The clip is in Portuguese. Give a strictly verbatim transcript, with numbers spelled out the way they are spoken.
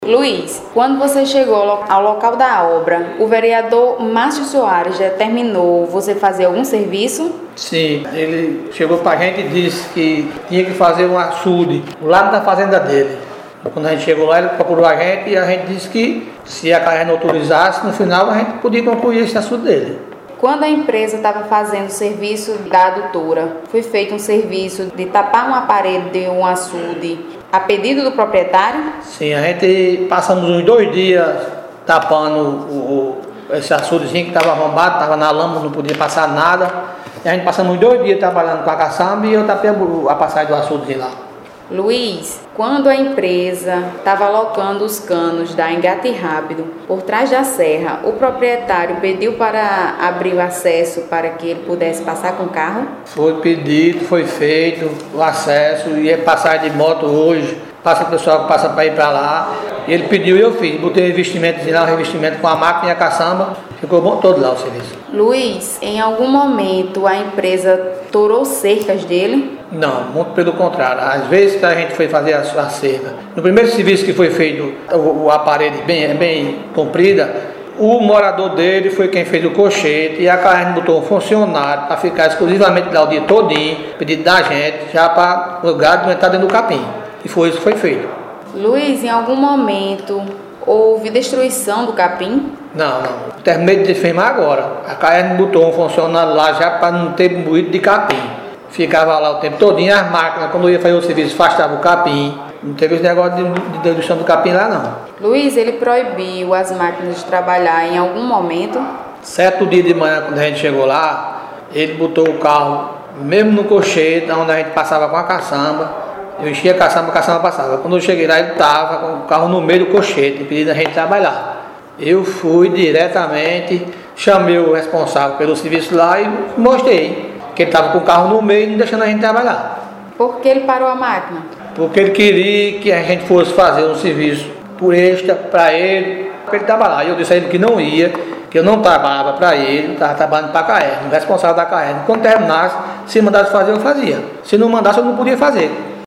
Luiz, quando você chegou ao local da obra, o vereador Márcio Soares determinou você fazer algum serviço? Sim, ele chegou para a gente e disse que tinha que fazer um açude lá na fazenda dele. Quando a gente chegou lá, ele procurou a gente e a gente disse que se a Caerno autorizasse, no final a gente podia concluir esse açude dele. Quando a empresa estava fazendo o serviço da adutora, foi feito um serviço de tapar uma parede de um açude a pedido do proprietário? Sim, a gente passamos uns dois dias tapando o, o, esse açudezinho que estava arrombado, estava na lama, não podia passar nada. E a gente passamos uns dois dias trabalhando com a caçamba e eu tapei a passagem do açudezinho lá. Luiz, quando a empresa estava alocando os canos da Engate Rápido por trás da serra, o proprietário pediu para abrir o acesso para que ele pudesse passar com o carro? Foi pedido, foi feito o acesso, ia passar de moto hoje, passa o pessoal que passa para ir para lá. Ele pediu e eu fiz, botei revestimento lá, revestimento com a máquina e a caçamba, ficou bom todo lá o serviço. Luiz, em algum momento a empresa torou cercas dele? Não, muito pelo contrário. Às vezes que a gente foi fazer a, a cerca, no primeiro serviço que foi feito, o, a parede bem, bem comprida, o morador dele foi quem fez o cochete e a Caerno botou um funcionário para ficar exclusivamente lá o dia todinho, pedido da gente, já para o gado não entrar dentro do capim. E foi isso que foi feito. Luiz, em algum momento houve destruição do capim? Não, não. Terminei de defirmar agora. A Caerno botou um funcionário lá já para não ter moído de capim. Ficava lá o tempo todinho, as máquinas, quando eu ia fazer o serviço, afastavam o capim. Não teve esse negócio de, de destruição do capim lá, não. Luiz, ele proibiu as máquinas de trabalhar em algum momento? Certo dia de manhã, quando a gente chegou lá, ele botou o carro, mesmo no cochete, onde a gente passava com a caçamba. Eu enchia a caçamba, a caçamba passava. Quando eu cheguei lá, ele estava com o carro no meio do cochete, pedindo a gente trabalhar. Eu fui diretamente, chamei o responsável pelo serviço lá e mostrei que ele estava com o carro no meio e não deixando a gente trabalhar. Por que ele parou a máquina? Porque ele queria que a gente fosse fazer um serviço por extra para ele, para ele trabalhar. E eu disse a ele que não ia, que eu não trabalhava para ele, estava trabalhando para a Caerno, responsável da Caerno. Quando terminasse, se mandasse fazer, eu fazia. Se não mandasse, eu não podia fazer.